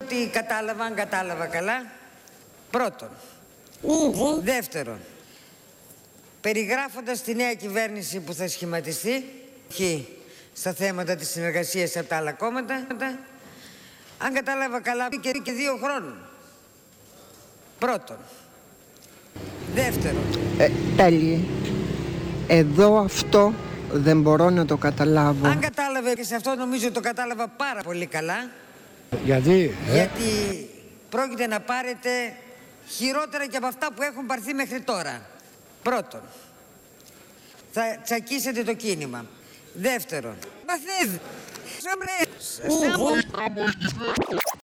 ότι κατάλαβα, αν κατάλαβα καλά, πρώτον. Δεύτερον, περιγράφοντας τη νέα κυβέρνηση που θα σχηματιστεί στα θέματα της συνεργασίας από τα άλλα κόμματα, αν κατάλαβα καλά, και 2 χρόνων. Πρώτον. Δεύτερον. Τέλει. Εδώ αυτό δεν μπορώ να το καταλάβω. Αν κατάλαβε, και σε αυτό νομίζω το κατάλαβα πάρα πολύ καλά. Γιατί? Γιατί πρόκειται να πάρετε χειρότερα και από αυτά που έχουν πάρθει μέχρι τώρα. Πρώτον, θα τσακίσετε το κίνημα. Δεύτερον,